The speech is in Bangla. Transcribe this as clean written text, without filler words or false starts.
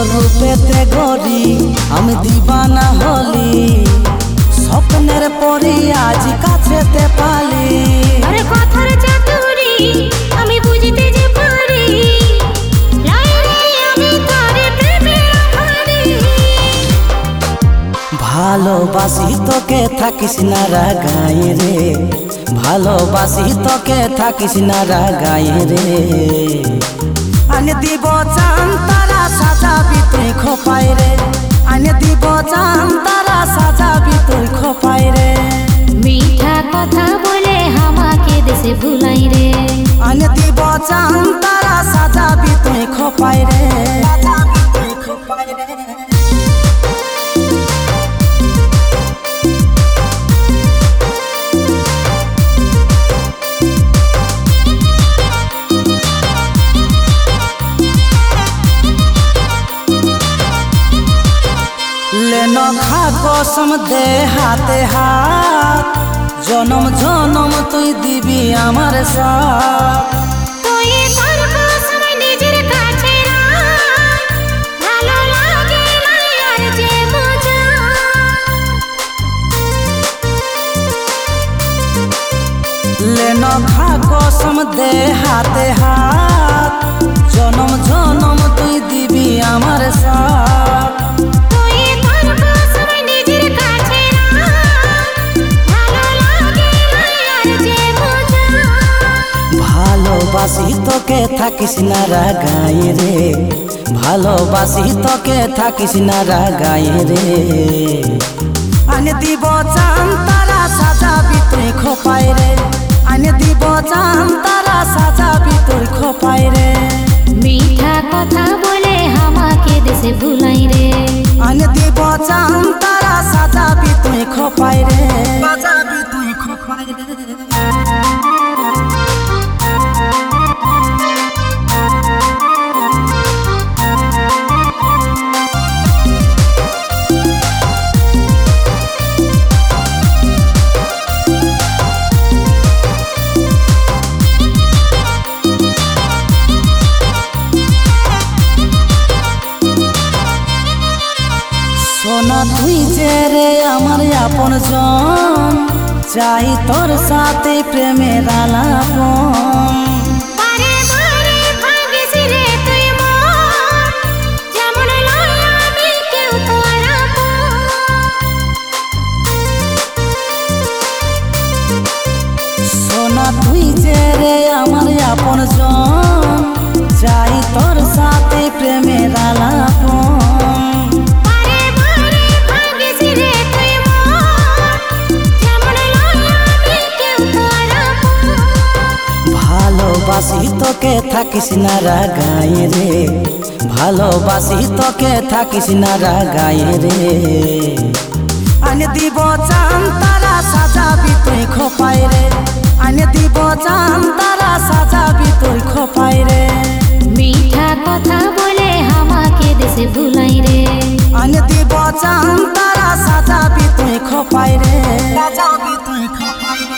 রূপেতে গড়ি আমি দিবানা হলি, স্বপ্নের পরি আজ কাছেতে পালি। আরে কথার চাতুরি আমি বুঝতে যে পারি, লাইরে আমি তোরে প্রেমে হারি। ভালোবাসি তোকে থাকিস না রাগায় রে, ভালোবাসি তোকে থাকিস না রাগায় রে। আনে দিব চান তারা সাজাবি তুই খোপায় রে, আনে দিব চান তারা সাজাবি তুই খোপায় রে। মিঠা কথা বলে আমাকে দেশে ভুলাই রে, আনে দিব চান তারা সাজাবি তুই খোপায় রে, সাজাবি তুই খোপায় রে। लेनो खा कसम दे हाथे हाथ, जन्म जन्म तुई दिबी आमार साथ। তুই তোর কসম নিজের কাছে রাখ, ভালো লাগে না আর যে মজা। लेनो खा कसम दे हाथे हाथ, जन्म जन्म तुई दिबी आमार साथ। ভালোবাসি তোকে থাকিস না রাগায় রে, ভালোবাসি তোকে থাকিস না রাগায় রে। আনে দিব চান তারা সাজাবি তুই খোপায় রে, আনে দিব চান তারা সাজাবি তুই খোপায় রে। মিঠা কথা বলে আমাকে দেশে ভুলাই রে, আনে দিব চান তারা সাজাবি তুই খোপায় রে, সাজাবি তুই খোপায় রে। সোনা তুই যে রে আমার আপন জন, চাই তোর সাথে প্রেমের আলাপন। বারে বারে ভাগিস রে তুই মন, যেমন লয় আমি কেউ তোর আপন। সোনা তুই যে রে আমার আপন জন, চাই তোর সাথে প্রেমের আলাপন। ভালোবাসি তোকে থাকিস না রাগায় রে, ভালোবাসি তোকে থাকিস না রাগায় রে। আনে দিব চান তারা সাজাবি তুই খোপায় রে, আনে দিব চান তারা সাজাবি তুই খোপায় রে। মিঠা কথা বলে আমাকে দেশে ভুলাই রে, আনে দিব চান তারা সাজাবি তুই খোপায় রে, সাজাবি তুই খোপায় রে।